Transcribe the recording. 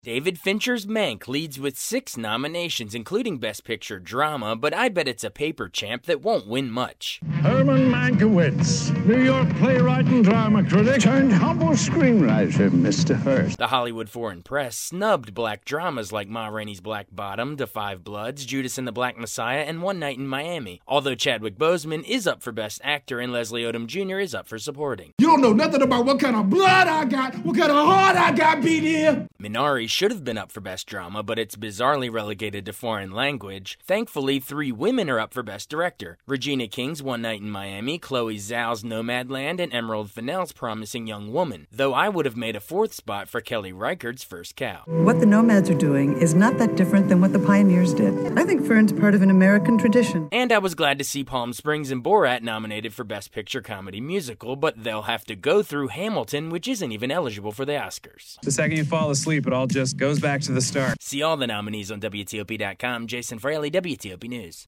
David Fincher's Mank leads with 6 nominations, including Best Picture Drama, but I bet it's a paper champ that won't win much. Herman Mankiewicz, New York playwright and drama critic, turned humble screenwriter, Mr. Hearst. The Hollywood Foreign Press snubbed black dramas like Ma Rainey's Black Bottom, Da 5 Bloods, Judas and the Black Messiah, and One Night in Miami, although Chadwick Boseman is up for Best Actor and Leslie Odom Jr. is up for Supporting. You don't know nothing about what kind of blood I got, what kind of heart I got beat here. Minari should have been up for Best Drama, but it's bizarrely relegated to Foreign Language. Thankfully, 3 women are up for Best Director. Regina King's One Night in Miami, Chloe Zhao's Nomadland, and Emerald Fennell's Promising Young Woman, though I would have made a 4th spot for Kelly Reichardt's First Cow. What the Nomads are doing is not that different than what the Pioneers did. I think Fern's part of an American tradition. And I was glad to see Palm Springs and Borat nominated for Best Picture Comedy Musical, but they'll have to go through Hamilton, which isn't even eligible for the Oscars. The second you fall asleep, it all just goes back to the start. See all the nominees on WTOP.com. Jason Fraley, WTOP News.